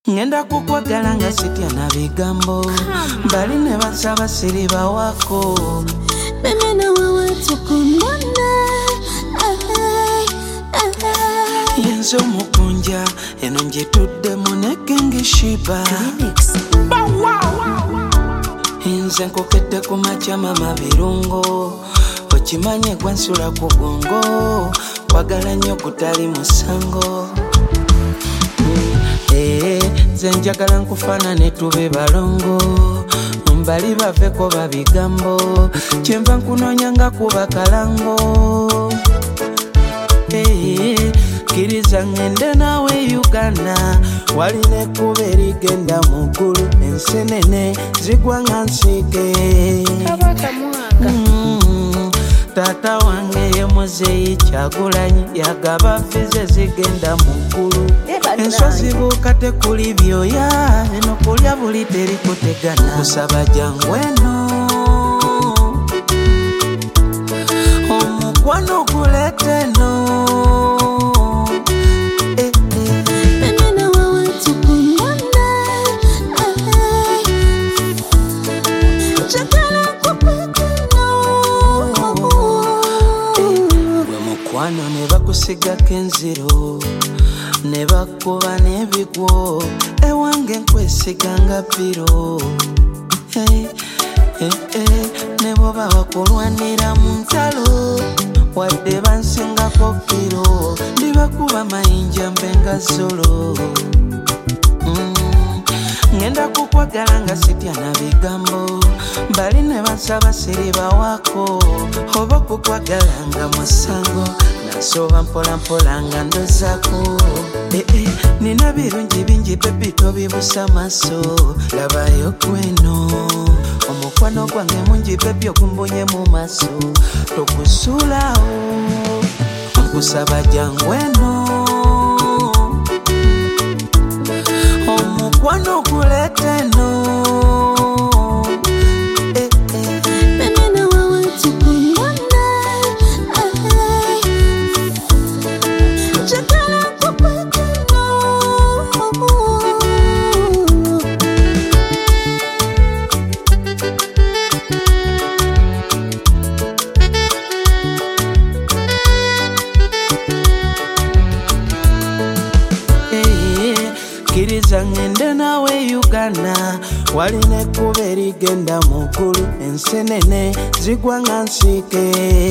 Ngenda kukwagala nga sitya na bigambo bali ne basaba siriba wako mimi na wewe tukundana yenzo mukunja eno njetudde muneke ngishiba inze nkokette ku machama mabirungo okimanye gwansula ku gongo kwagala nnyo kutali musango zenjagala nkufaanane tube balongo mbali baveko babigambo kyenva nkunoonya nga kuba kalango kiriza ngende nawe Uganda waline ekkuba erigenda mu ggulu ensenene zigwa nga nsiike Tata wange ye Muzeeyi Kyagulanyi yagaba fize zigenda mu ggulu ensozi buuka tekuli byoya eno kulya buli terikutegana kusaba jangu eno omukwano guleeta eno mimi na wewe tukundana chakala kupetana gwe mukwano ne bakusigako enziro ne bakuba n'ebigwo ewange nkwesiganga piro ne boba bakulwanira mu ntalo wadde bansingako piro ndibakuba mayinja mbenga zolo ngenda kukwagala nga sitya na bigambo bali ne bansaba siriba wako oba kukwagala nga musango nasoba mpolampola nga ndozako nina birungi bingi bebi tobibusa maaso labayo gweno omukwano gwange mungi bebi ogumbunye mu maaso tokusuulawo nkusaba jangu eno omukwano guleeta eno mimi na wewe tukundana chakala kupetana kiriza ngende nawe Uganda waline ekkuba erigenda mu ggulu ensenene zigwa nga nsiike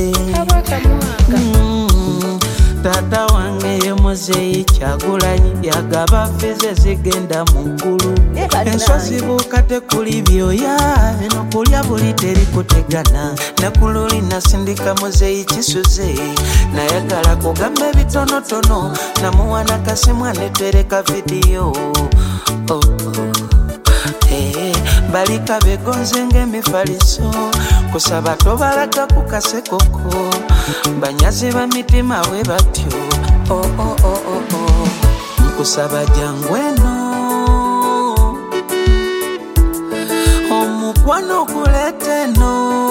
Tata wange ye Muzeeyi Kyagulanyi yagaba fize zigenda mu ggulu ensozi buuka tekuli byoya eno kulya buli terikutegana nakululi nasindika Muzeeyi Kisuze nayagala kugamba ebitonotono namuwana kasimu anetereka vidiyo balika begonze ng'emifaliso kusaba tobalaga ku kasekoko banyazi ba mitima bwe batyo nkusaba jangu eno omukwano guleeta eno